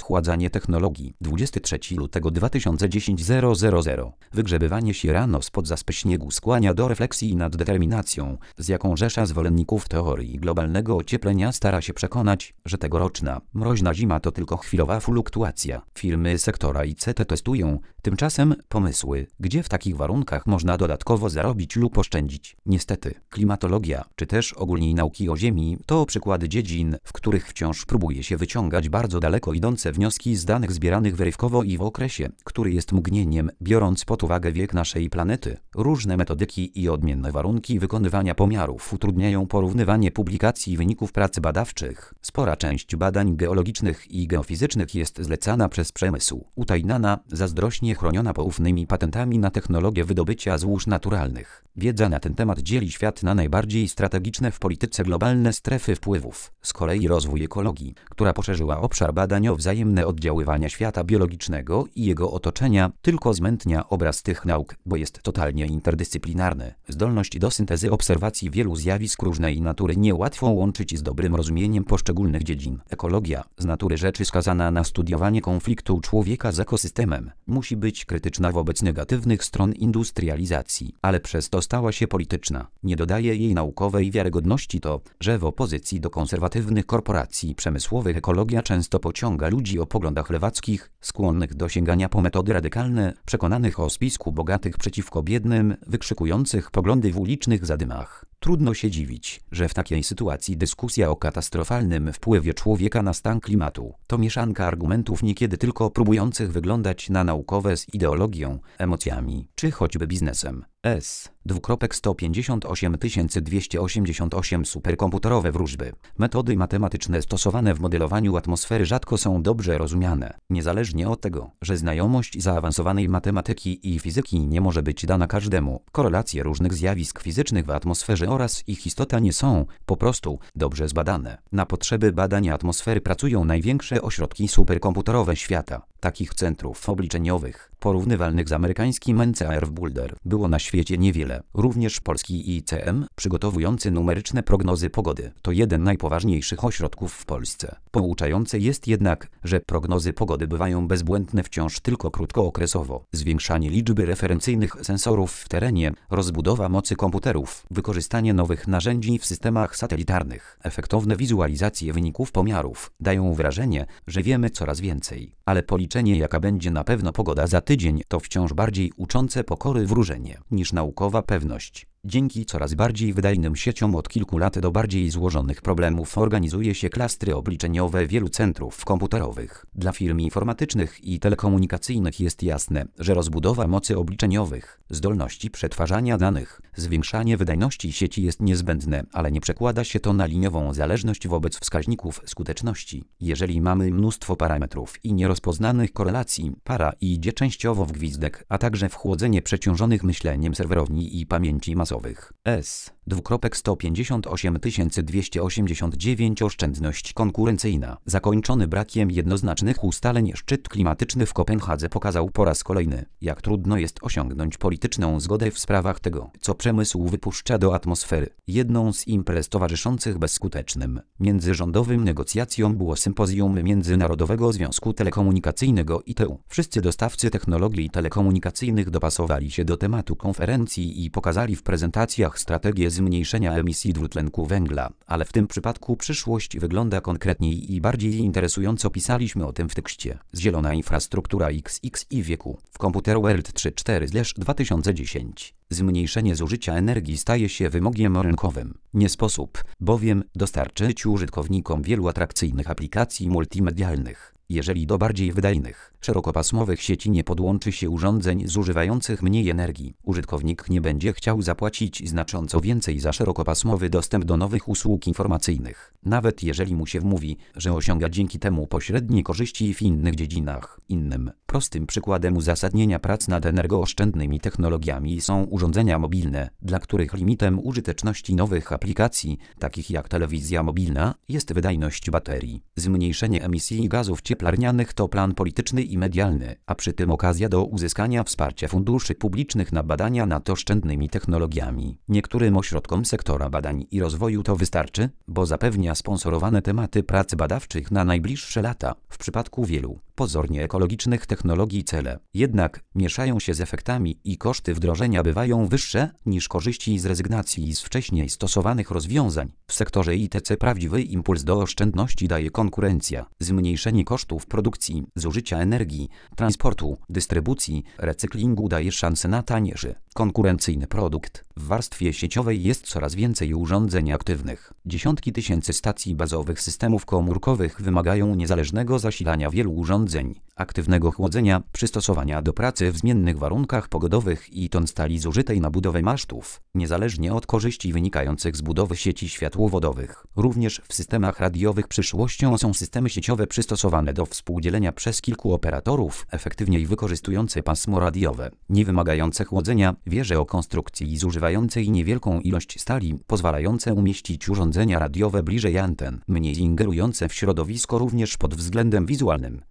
schładzanie technologii. 23 lutego 2010 00. Wygrzebywanie się rano spod zaspy śniegu skłania do refleksji nad determinacją, z jaką rzesza zwolenników teorii globalnego ocieplenia stara się przekonać, że tegoroczna, mroźna zima to tylko chwilowa fluktuacja. Firmy sektora ICT testują tymczasem pomysły, gdzie w takich warunkach można dodatkowo zarobić lub oszczędzić. Niestety, klimatologia, czy też ogólnie nauki o Ziemi, to przykłady dziedzin, w których wciąż próbuje się wyciągać bardzo daleko idące wnioski z danych zbieranych wyrywkowo i w okresie, który jest mgnieniem, biorąc pod uwagę wiek naszej planety. Różne metodyki i odmienne warunki wykonywania pomiarów utrudniają porównywanie publikacji wyników prac badawczych. Spora część badań geologicznych i geofizycznych jest zlecana przez przemysł, utajniana, zazdrośnie chroniona poufnymi patentami na technologię wydobycia złóż naturalnych. Wiedza na ten temat dzieli świat na najbardziej strategiczne w polityce globalne strefy wpływów. Z kolei rozwój ekologii, która poszerzyła obszar badań o wzajemne oddziaływania świata biologicznego i jego otoczenia, tylko zmętnia obraz tych nauk, bo jest totalnie interdyscyplinarny. Zdolność do syntezy obserwacji wielu zjawisk różnej natury niełatwo łączyć z dobrym rozumieniem poszczególnych dziedzin. Ekologia, z natury rzeczy skazana na studiowanie konfliktu człowieka z ekosystemem, musi być krytyczna wobec negatywnych stron industrializacji, ale przez to stała się polityczna. Nie dodaje jej naukowej wiarygodności to, że w opozycji do konserwatywnych korporacji przemysłowych ekologia często pociąga ludzi o poglądach lewackich, skłonnych do sięgania po metody radykalne, przekonanych o spisku bogatych przeciwko biednym, wykrzykujących poglądy w ulicznych zadymach. Trudno się dziwić, że w takiej sytuacji dyskusja o katastrofalnym wpływie człowieka na stan klimatu to mieszanka argumentów niekiedy tylko próbujących wyglądać na naukowe z ideologią, emocjami, czy choćby biznesem. S. 158 288 superkomputerowe wróżby. Metody matematyczne stosowane w modelowaniu atmosfery rzadko są dobrze rozumiane. Niezależnie od tego, że znajomość zaawansowanej matematyki i fizyki nie może być dana każdemu, korelacje różnych zjawisk fizycznych w atmosferze oraz ich istota nie są, po prostu, dobrze zbadane. Na potrzeby badania atmosfery pracują największe ośrodki superkomputerowe świata. Takich centrów obliczeniowych, porównywalnych z amerykańskim NCR w Boulder, było na świecie niewiele. Również polski ICM, przygotowujący numeryczne prognozy pogody, to jeden z najpoważniejszych ośrodków w Polsce. Pouczające jest jednak, że prognozy pogody bywają bezbłędne wciąż tylko krótkookresowo. Zwiększanie liczby referencyjnych sensorów w terenie, rozbudowa mocy komputerów, wykorzystanie nowych narzędzi w systemach satelitarnych, efektowne wizualizacje wyników pomiarów dają wrażenie, że wiemy coraz więcej. Ale policzenie, jaka będzie na pewno pogoda za tydzień, to wciąż bardziej uczące pokory wróżenie niż naukowa pewność. Dzięki coraz bardziej wydajnym sieciom od kilku lat do bardziej złożonych problemów organizuje się klastry obliczeniowe wielu centrów komputerowych. Dla firm informatycznych i telekomunikacyjnych jest jasne, że rozbudowa mocy obliczeniowych, zdolności przetwarzania danych, zwiększanie wydajności sieci jest niezbędne, ale nie przekłada się to na liniową zależność wobec wskaźników skuteczności. Jeżeli mamy mnóstwo parametrów i nierozpoznanych korelacji, para idzie częściowo w gwizdek, a także w chłodzenie przeciążonych myśleniem serwerowni i pamięci masowej. S. 158 289 Oszczędność konkurencyjna. Zakończony brakiem jednoznacznych ustaleń szczyt klimatyczny w Kopenhadze pokazał po raz kolejny, jak trudno jest osiągnąć polityczną zgodę w sprawach tego, co przemysł wypuszcza do atmosfery. Jedną z imprez towarzyszących bezskutecznym międzyrządowym negocjacjom było sympozjum Międzynarodowego Związku Telekomunikacyjnego ITU. Wszyscy dostawcy technologii telekomunikacyjnych dopasowali się do tematu konferencji i pokazali w prezentacjach strategię zmniejszenia emisji dwutlenku węgla, ale w tym przypadku przyszłość wygląda konkretniej i bardziej interesująco. Pisaliśmy o tym w tekście. Zielona infrastruktura XX i wieku. W Computer World 3.4/2010. Zmniejszenie zużycia energii staje się wymogiem rynkowym. Nie sposób, bowiem, dostarczyć użytkownikom wielu atrakcyjnych aplikacji multimedialnych, jeżeli do bardziej wydajnych, szerokopasmowych sieci nie podłączy się urządzeń zużywających mniej energii. Użytkownik nie będzie chciał zapłacić znacząco więcej za szerokopasmowy dostęp do nowych usług informacyjnych, nawet jeżeli mu się wmówi, że osiąga dzięki temu pośrednie korzyści w innych dziedzinach. Innym, prostym przykładem uzasadnienia prac nad energooszczędnymi technologiami są urządzenia mobilne, dla których limitem użyteczności nowych aplikacji, takich jak telewizja mobilna, jest wydajność baterii. Zmniejszenie emisji gazów cieplarnianych cieplarnianych to plan polityczny i medialny, a przy tym okazja do uzyskania wsparcia funduszy publicznych na badania nad oszczędnymi technologiami. Niektórym ośrodkom sektora badań i rozwoju to wystarczy, bo zapewnia sponsorowane tematy prac badawczych na najbliższe lata. W przypadku wielu pozornie ekologicznych technologii cele jednak mieszają się z efektami i koszty wdrożenia bywają wyższe niż korzyści z rezygnacji z wcześniej stosowanych rozwiązań. W sektorze ITC prawdziwy impuls do oszczędności daje konkurencja, zmniejszenie kosztów produkcji, zużycia energii, transportu, dystrybucji, recyklingu daje szansę na taniejszy, konkurencyjny produkt. W warstwie sieciowej jest coraz więcej urządzeń aktywnych. Dziesiątki tysięcy stacji bazowych systemów komórkowych wymagają niezależnego zasilania wielu urządzeń, aktywnego chłodzenia, przystosowania do pracy w zmiennych warunkach pogodowych i ton stali zużytej na budowę masztów, niezależnie od korzyści wynikających z budowy sieci światłowodowych. Również w systemach radiowych przyszłością są systemy sieciowe przystosowane do współdzielenia przez kilku operatorów, efektywniej wykorzystujące pasmo radiowe, nie wymagające chłodzenia, wieże o konstrukcji zużywającej niewielką ilość stali, pozwalające umieścić urządzenia radiowe bliżej anten, mniej ingerujące w środowisko również pod względem wizualnym.